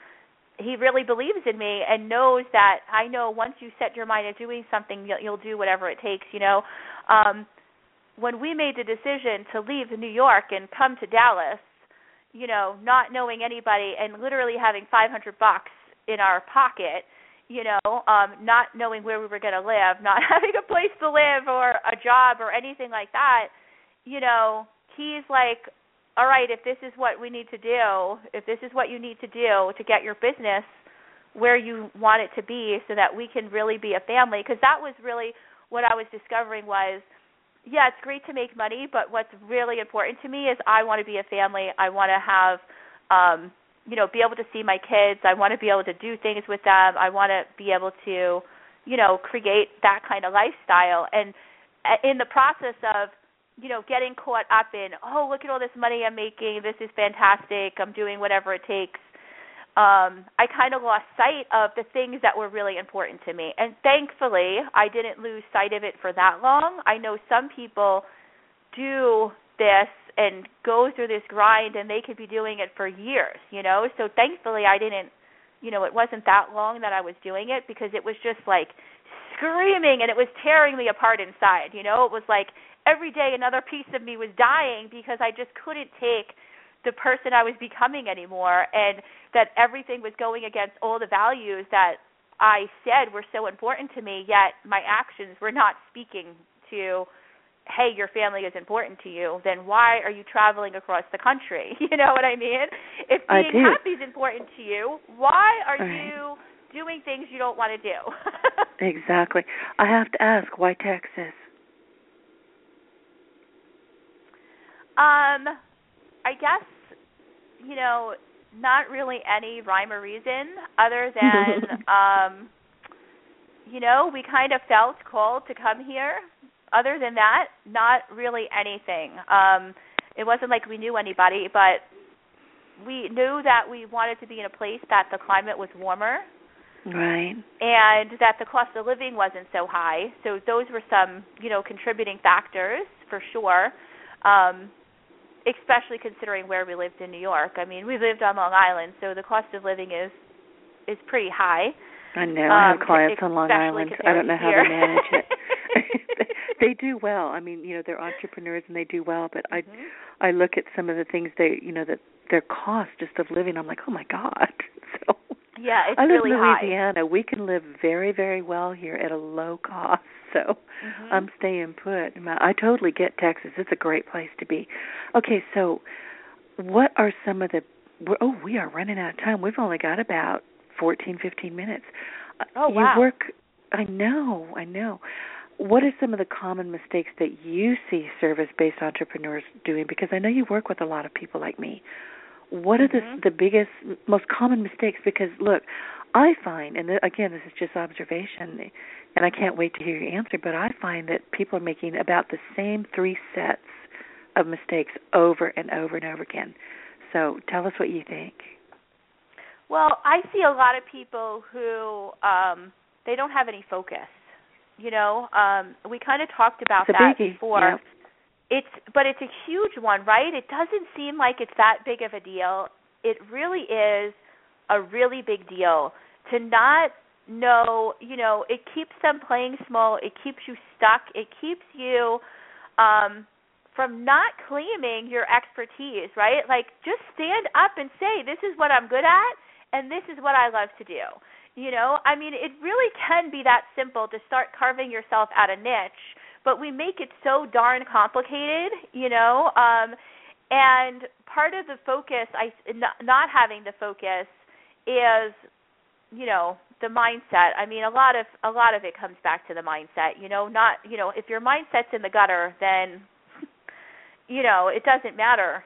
in me and knows that I know once you set your mind to doing something, you'll do whatever it takes, you know. When we made the decision to leave New York and come to Dallas, you know, not knowing anybody and literally having $500 in our pocket, you know, not knowing where we were going to live, not having a place to live or a job or anything like that, you know, he's like, all right, if this is what we need to do, if this is what you need to do to get your business where you want it to be so that we can really be a family, because that was really what I was discovering was, yeah, it's great to make money, but what's really important to me is I want to be a family. I want to have, you know, be able to see my kids. I want to be able to do things with them. I want to be able to, you know, create that kind of lifestyle. And in the process of, you know, getting caught up in, oh, look at all this money I'm making. This is fantastic. I'm doing whatever it takes. I kind of lost sight of the things that were really important to me. And thankfully, I didn't lose sight of it for that long. I know some people do this and go through this grind, and they could be doing it for years, you know. So thankfully, I didn't, you know, it wasn't that long that I was doing it, because it was just like screaming and it was tearing me apart inside, you know. It was like every day another piece of me was dying because I just couldn't take the person I was becoming anymore, and that everything was going against all the values that I said were so important to me, yet my actions were not speaking to, hey, your family is important to you, then why are you traveling across the country? You know what I mean? If being happy is important to you, why are you doing things you don't want to do? Exactly. I have to ask, why Texas? I guess, not really any rhyme or reason other than, we kind of felt called to come here. Other than that, not really anything. It wasn't like we knew anybody, but we knew that we wanted to be in a place that the climate was warmer. Right. And that the cost of living wasn't so high. So those were some, contributing factors for sure, especially considering where we lived in New York. I mean, we lived on Long Island, so the cost of living is pretty high. I know. I have clients on Long Island. I don't know how they manage it. They do well. I mean, they're entrepreneurs and they do well, but I look at some of the things that their cost just of living, I'm like, oh my God. So yeah, it's I live really in high. Louisiana. We can live very, very well here at a low cost. So I'm staying put. I totally get Texas. It's a great place to be. Okay, so what are some of the we are running out of time. We've only got about 14, 15 minutes. Oh, wow. You work, I know. What are some of the common mistakes that you see service-based entrepreneurs doing? Because I know you work with a lot of people like me. What are the biggest, most common mistakes? Because, look, I find, and again, this is just observation, and I can't wait to hear your answer, but I find that people are making about the same 3 sets of mistakes over and over and over again. So tell us what you think. Well, I see a lot of people who they don't have any focus. We kind of talked about that before. Yep. But it's a huge one, right? It doesn't seem like it's that big of a deal. It really is a really big deal to not know. It keeps them playing small. It keeps you stuck. It keeps you from not claiming your expertise, right? Like, just stand up and say, this is what I'm good at, and this is what I love to do. I mean, it really can be that simple to start carving yourself out a niche, but we make it so darn complicated, and part of the focus, not having the focus, is, the mindset. I mean, a lot of it comes back to the mindset. If your mindset's in the gutter, then, it doesn't matter,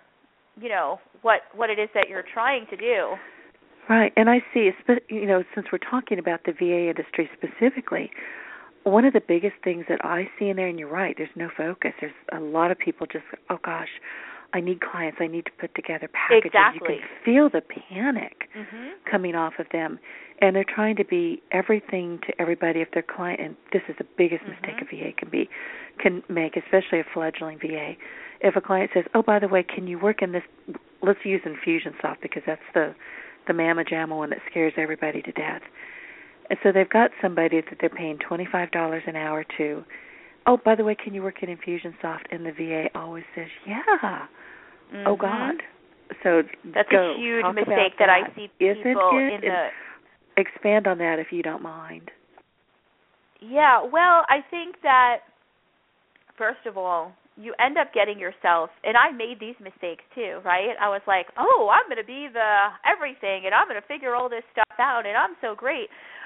what it is that you're trying to do. Right, and I see, since we're talking about the VA industry specifically, one of the biggest things that I see in there, and you're right, there's no focus. There's a lot of people just, oh gosh, I need clients. I need to put together packages. Exactly. You can feel the panic coming off of them, and they're trying to be everything to everybody. If their client, and this is the biggest mistake a VA can make, especially a fledgling VA. If a client says, oh, by the way, can you work in this? Let's use Infusionsoft because that's the mamma jamma one that scares everybody to death. And so they've got somebody that they're paying $25 an hour to. Oh, by the way, can you work in Infusionsoft? And the VA always says, yeah. Oh, God. So that's a huge mistake that I see people in the... Expand on that if you don't mind. Yeah, well, I think that, first of all, you end up getting yourself, and I made these mistakes too, right? I was like, oh, I'm going to be the everything, and I'm going to figure all this stuff out, and I'm so great,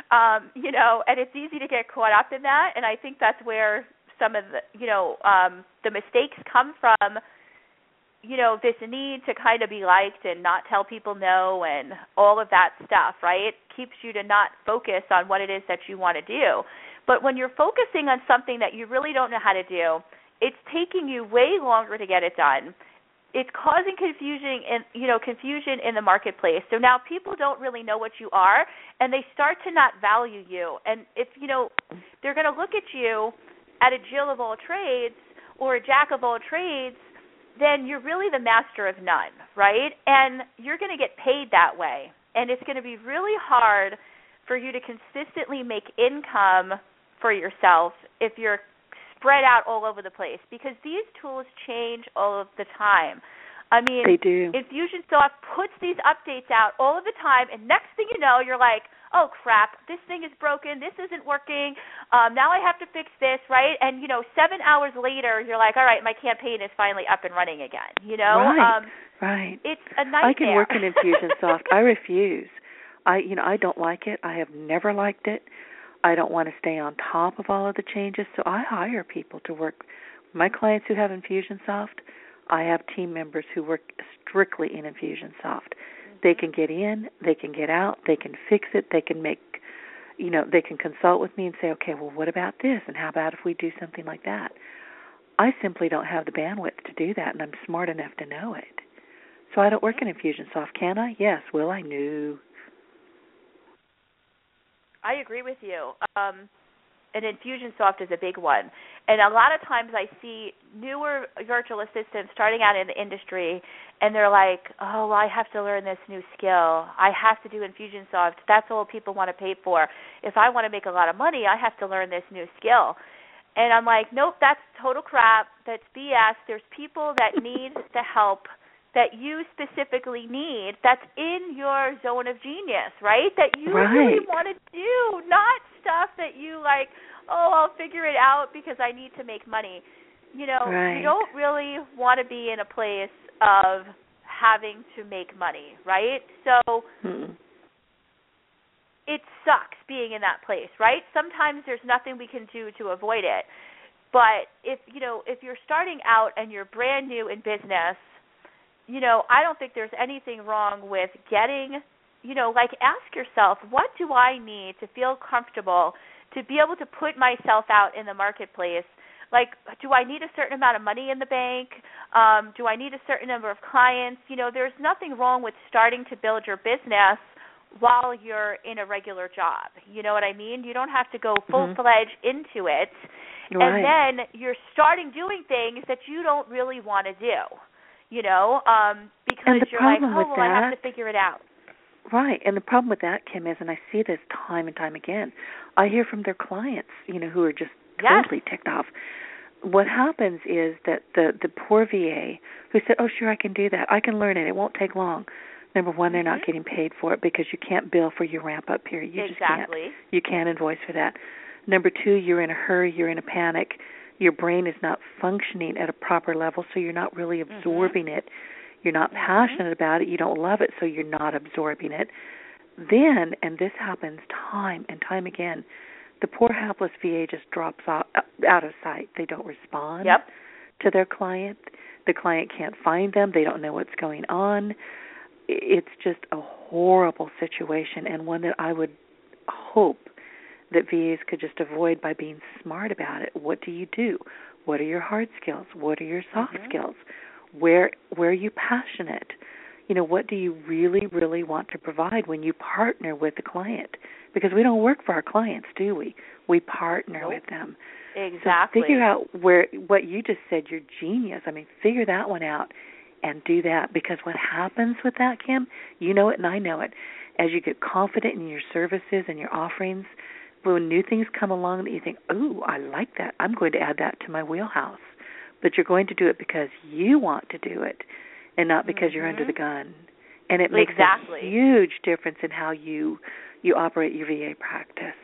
and it's easy to get caught up in that, and I think that's where some of the, the mistakes come from, this need to kind of be liked and not tell people no and all of that stuff, right? It keeps you to not focus on what it is that you want to do. But when you're focusing on something that you really don't know how to do, it's taking you way longer to get it done. It's causing confusion in the marketplace. So now people don't really know what you are, and they start to not value you. And if, they're going to look at you at a Jill of all trades or a Jack of all trades, then you're really the master of none, right? And you're going to get paid that way. And it's going to be really hard for you to consistently make income for yourself if you're spread out all over the place, because these tools change all of the time. I mean, they do. Infusionsoft puts these updates out all of the time, and next thing you know, you're like, oh, crap, this thing is broken, this isn't working, now I have to fix this, right? And, 7 hours later, you're like, all right, my campaign is finally up and running again, Right. It's a nightmare. I can work in Infusionsoft. I refuse. I don't like it. I have never liked it. I don't want to stay on top of all of the changes, so I hire people to work. My clients who have Infusionsoft, I have team members who work strictly in Infusionsoft. They can get in, they can get out, they can fix it, they can make, they can consult with me and say, okay, well, what about this, and how about if we do something like that? I simply don't have the bandwidth to do that, and I'm smart enough to know it. So I don't work in Infusionsoft, can I? Yes. Will I? No. I agree with you. And Infusionsoft is a big one. And a lot of times I see newer virtual assistants starting out in the industry, and they're like, oh, well, I have to learn this new skill. I have to do Infusionsoft. That's all people want to pay for. If I want to make a lot of money, I have to learn this new skill. And I'm like, nope, that's total crap. That's BS. There's people that need the help that you specifically need, that's in your zone of genius, right? That you really want to do, not stuff that you like, oh, I'll figure it out because I need to make money. You don't really want to be in a place of having to make money, right? So it sucks being in that place, right? Sometimes there's nothing we can do to avoid it. But if you're starting out and you're brand new in business, I don't think there's anything wrong with getting, ask yourself, what do I need to feel comfortable to be able to put myself out in the marketplace? Like, do I need a certain amount of money in the bank? Do I need a certain number of clients? There's nothing wrong with starting to build your business while you're in a regular job. You know what I mean? You don't have to go full-fledged into it. Right. And then you're starting doing things that you don't really want to do. Because you're like, oh, well, I have to figure it out. Right, and the problem with that, Kim, is, and I see this time and time again, I hear from their clients, who are just totally ticked off. What happens is that the poor VA who said, oh, sure, I can do that. I can learn it. It won't take long. Number one, they're not getting paid for it because you can't bill for your ramp-up period. You just can't. You can't invoice for that. Number two, you're in a hurry. You're in a panic. Your brain is not functioning at a proper level, so you're not really absorbing it. You're not passionate about it. You don't love it, so you're not absorbing it. Then, and this happens time and time again, the poor hapless VA just drops out of sight. They don't respond to their client. The client can't find them. They don't know what's going on. It's just a horrible situation, and one that I would hope that VAs could just avoid by being smart about it. What do you do? What are your hard skills? What are your soft skills? Where are you passionate? What do you really, really want to provide when you partner with the client? Because we don't work for our clients, do we? We partner with them. Exactly. So figure out what you just said, your genius. Figure that one out and do that. Because what happens with that, Kim, you know it and I know it. As you get confident in your services and your offerings, when new things come along that you think, oh, I like that, I'm going to add that to my wheelhouse. But you're going to do it because you want to do it and not because you're under the gun. And it makes a huge difference in how you operate your VA practice.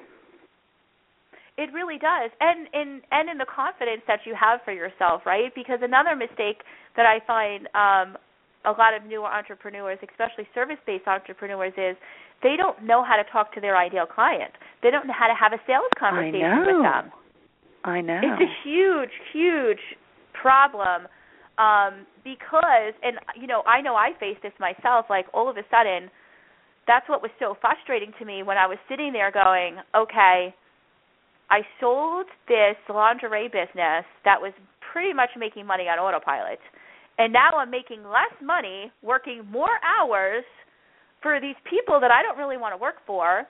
It really does. And in the confidence that you have for yourself, right? Because another mistake that I find a lot of newer entrepreneurs, especially service-based entrepreneurs, is they don't know how to talk to their ideal client. They don't know how to have a sales conversation with them. I know. It's a huge, huge problem because, and, I know I faced this myself, like all of a sudden, that's what was so frustrating to me when I was sitting there going, okay, I sold this lingerie business that was pretty much making money on autopilot, and now I'm making less money working more hours for these people that I don't really want to work for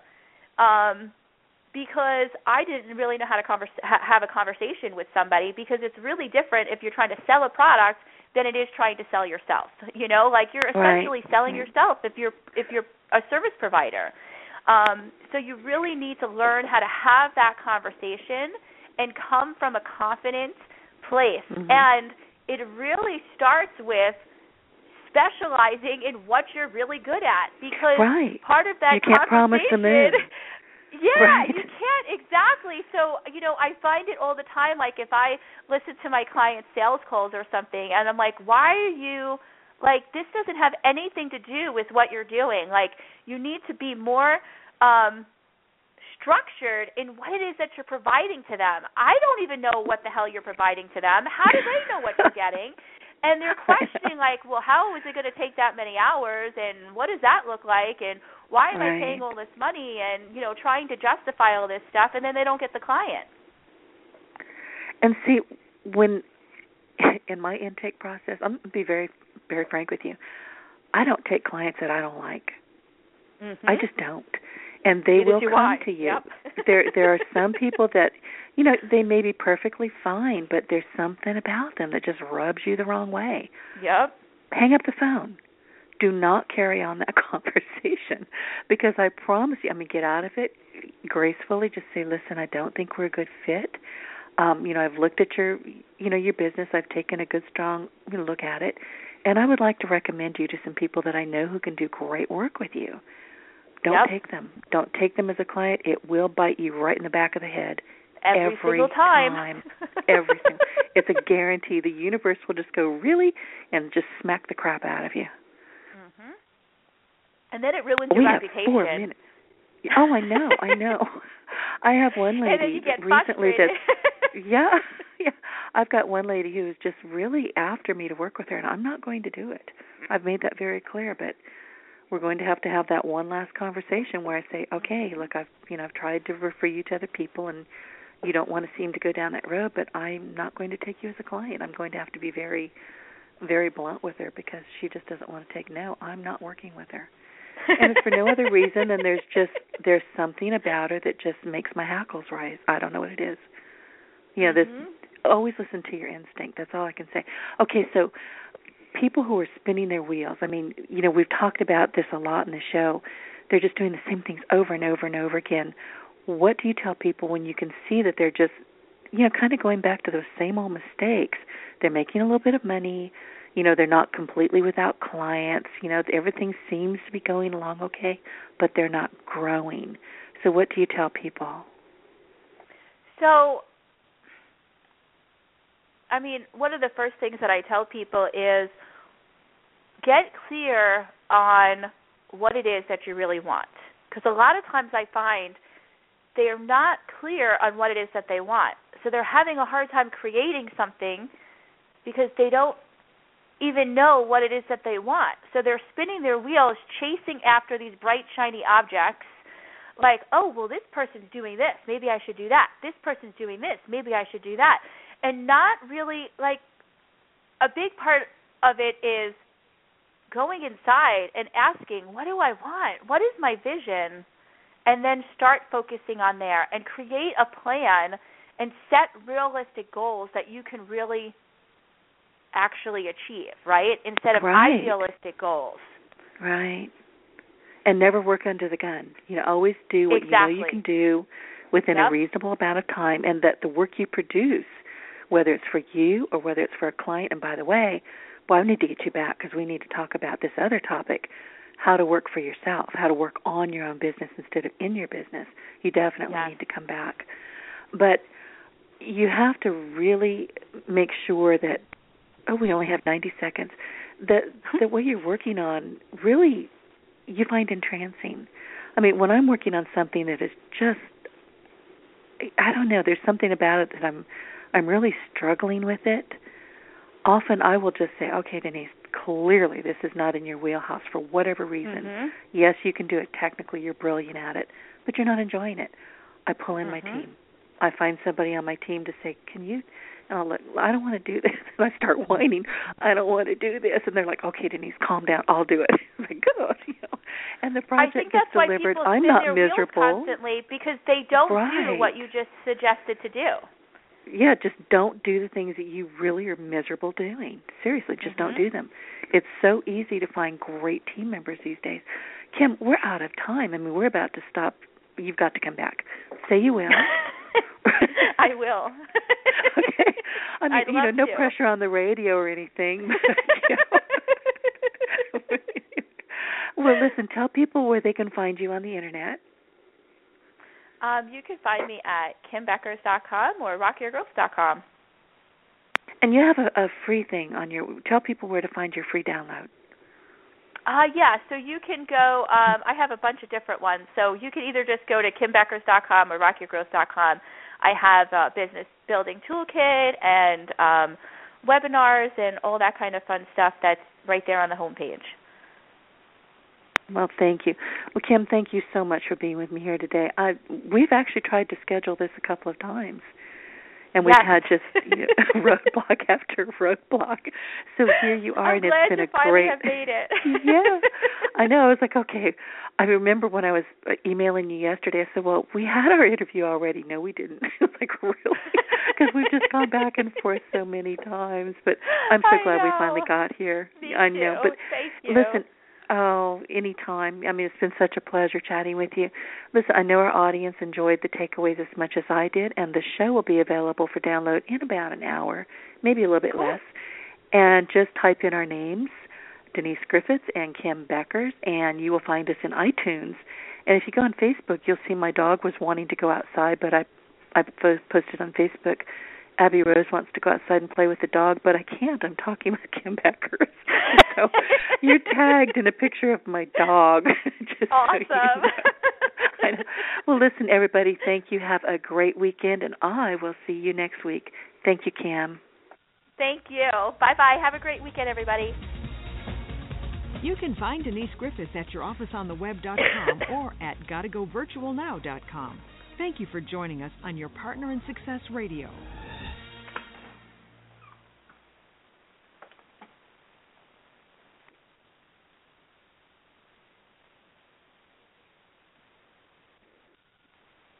because I didn't really know how to have a conversation with somebody, because it's really different if you're trying to sell a product than it is trying to sell yourself. Like you're essentially selling yourself if you're a service provider. So you really need to learn how to have that conversation and come from a confident place. And it really starts with specializing in what you're really good at, because right. part of that you can't promise the moon. Yeah, right. you can't, exactly. So, I find it all the time, like if I listen to my clients' sales calls or something, and I'm like, why are you, like, this doesn't have anything to do with what you're doing. Like, you need to be more structured in what it is that you're providing to them. I don't even know what the hell you're providing to them. How do they know what you're getting? And they're questioning, like, well, how is it going to take that many hours, and what does that look like, and why am I paying all this money, and, trying to justify all this stuff, and then they don't get the client. And see, when in my intake process, I'm going to be very, very frank with you, I don't take clients that I don't like. I just don't. And they will come to you. Yep. There are some people that, they may be perfectly fine, but there's something about them that just rubs you the wrong way. Yep. Hang up the phone. Do not carry on that conversation, because I promise you, get out of it gracefully. Just say, listen, I don't think we're a good fit. I've looked at your business. I've taken a good, strong look at it, and I would like to recommend you to some people that I know who can do great work with you. Don't take them. Don't take them as a client. It will bite you right in the back of the head. Every single time. Every single. It's a guarantee. The universe will just go, really, and just smack the crap out of you. Mm-hmm. And then it ruins your reputation. We have 4 minutes. Oh, I know. I have one lady and then you get recently frustrated. yeah. I've got one lady who is just really after me to work with her, and I'm not going to do it. I've made that very clear, but we're going to have that one last conversation where I say, okay, look, I've tried to refer you to other people, and you don't want to seem to go down that road, but I'm not going to take you as a client. I'm going to have to be very, very blunt with her, because she just doesn't want to take no. I'm not working with her. And it's for no other reason than there's something about her that just makes my hackles rise. I don't know what it is. Always listen to your instinct. That's all I can say. Okay, so people who are spinning their wheels, we've talked about this a lot in the show. They're just doing the same things over and over and over again. What do you tell people when you can see that they're just, kind of going back to those same old mistakes? They're making a little bit of money. They're not completely without clients. Everything seems to be going along okay, but they're not growing. So what do you tell people? So, one of the first things that I tell people is get clear on what it is that you really want. Because a lot of times I find they are not clear on what it is that they want. So they're having a hard time creating something because they don't even know what it is that they want. So they're spinning their wheels chasing after these bright, shiny objects like, oh, well, this person's doing this. Maybe I should do that. This person's doing this. Maybe I should do that. And not really, like, a big part of it is going inside and asking, what do I want? What is my vision? And then start focusing on there and create a plan and set realistic goals that you can really actually achieve, right? Instead of idealistic goals. Right. And never work under the gun. Always do what you know you can do within a reasonable amount of time, and that the work you produce, whether it's for you or whether it's for a client, and by the way, I need to get you back because we need to talk about this other topic, how to work for yourself, how to work on your own business instead of in your business. You definitely need to come back. But you have to really make sure that, we only have 90 seconds, that what you're working on really you find entrancing. When I'm working on something that is just, I don't know, there's something about it that I'm really struggling with it, often I will just say, okay, Denise, clearly this is not in your wheelhouse for whatever reason. Mm-hmm. Yes, you can do it technically, you're brilliant at it, but you're not enjoying it. I pull in my team. I find somebody on my team to say, can you, and I'll I don't want to do this. And I start whining, I don't want to do this. And they're like, okay, Denise, calm down, I'll do it. I'm like, good, And the project gets delivered. I'm not miserable. Constantly because they don't do what you just suggested to do. Yeah, just don't do the things that you really are miserable doing. Seriously, just don't do them. It's so easy to find great team members these days. Kim, we're out of time. We're about to stop. You've got to come back. Say you will. I will. Okay. No pressure on the radio or anything. Well, listen, tell people where they can find you on the Internet. You can find me at kimbeckers.com or rockyourgrowth.com. And you have a free thing on your. Tell people where to find your free download. Yeah, so you can go, I have a bunch of different ones. So you can either just go to kimbeckers.com or rockyourgrowth.com. I have a business building toolkit and webinars and all that kind of fun stuff that's right there on the homepage. Well, thank you. Well, Kim, thank you so much for being with me here today. We've actually tried to schedule this a couple of times, and we've had just roadblock after roadblock. So here you are, and it's been a great. I'm glad you finally have made it. Yeah, I know. I was like, okay. I remember when I was emailing you yesterday, I said, well, we had our interview already. No, we didn't. I was like, really? Because we've just gone back and forth so many times. But I'm so glad we finally got here. Me I too. know. But thank you. Listen. Oh, anytime. I mean, it's been such a pleasure chatting with you. Listen, I know our audience enjoyed the takeaways as much as I did, and the show will be available for download in about an hour, maybe a little bit less. And just type in our names, Denise Griffiths and Kim Beckers, and you will find us in iTunes. And if you go on Facebook, you'll see my dog was wanting to go outside, but I posted on Facebook, Abby Rose wants to go outside and play with the dog, but I can't. I'm talking with Kim Beckers. So you're tagged in a picture of my dog. Just awesome. So you know. I know. Well, listen, everybody, thank you. Have a great weekend, and I will see you next week. Thank you, Kim. Thank you. Bye-bye. Have a great weekend, everybody. You can find Denise Griffiths at yourofficeontheweb.com or at gottagovirtualnow.com. Thank you for joining us on Your Partner in Success Radio.